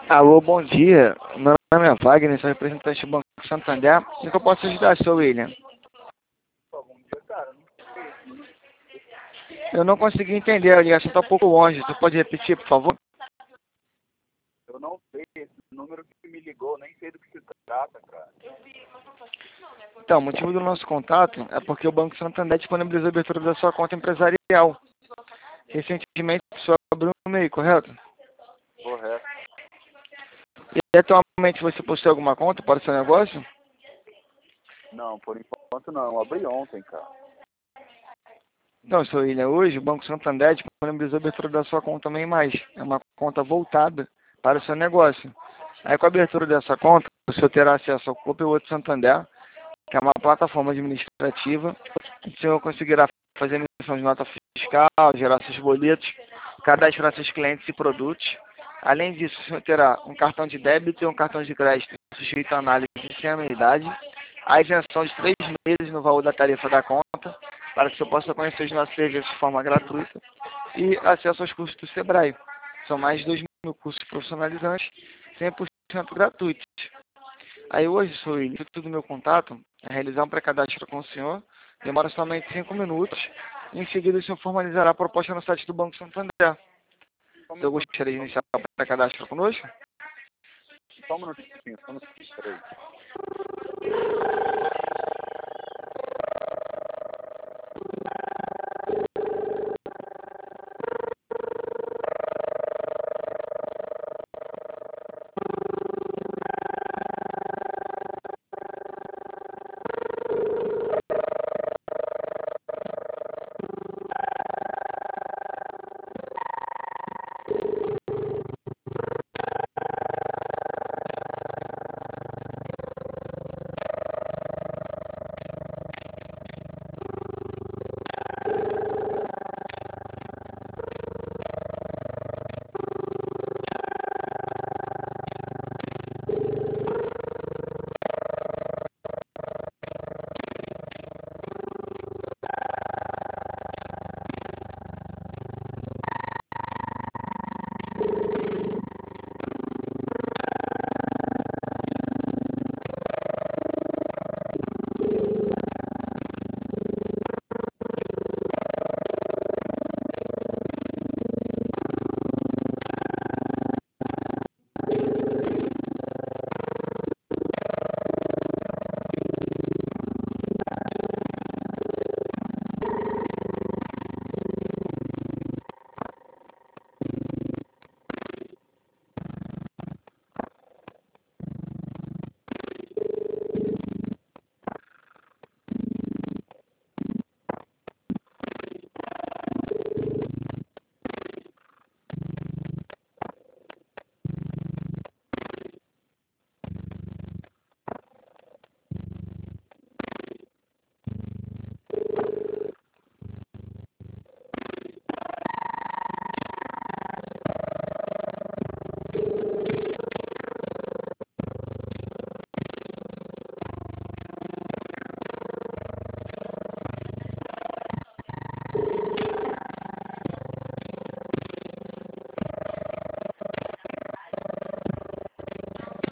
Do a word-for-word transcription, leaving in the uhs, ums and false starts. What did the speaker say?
Alô, bom dia. Meu nome é Wagner, sou representante do Banco Santander. O que eu posso ajudar, seu William? Pô, bom dia, cara. Não sei. Eu não consegui entender, a ligação está um pouco longe. Você pode repetir, por favor? Eu não sei esse número que me ligou, nem sei do que se trata, cara. Então, o motivo do nosso contato é porque o Banco Santander disponibilizou a abertura da sua conta empresarial. Recentemente, você abriu um e-mail, correto? Correto. E atualmente você possui alguma conta para o seu negócio? Não, por enquanto não. Eu abri ontem, cara. Então, seu William, hoje o Banco Santander disponibilizou a abertura da sua conta também mais. É uma conta voltada para o seu negócio. Aí, com a abertura dessa conta, o senhor terá acesso ao Copa Outro Santander, que é uma plataforma administrativa. O senhor conseguirá fazer emissão de nota fiscal, gerar seus boletos, cadastrar seus clientes e produtos. Além disso, o senhor terá um cartão de débito e um cartão de crédito sujeito à análise sem anuidade, a isenção de três meses no valor da tarifa da conta, para que o senhor possa conhecer os nossos serviços de forma gratuita, e acesso aos cursos do Sebrae. São mais de dois mil cursos profissionalizantes, cem por cento gratuitos. Aí hoje, sou o intuito do meu contato é realizar um pré-cadastro com o senhor, demora somente cinco minutos, e em seguida o senhor formalizará a proposta no site do Banco Santander. Só um Eu minuto, gostaria de iniciar o pré-cadastro conosco? só um minutinho, só um minutinho, peraí.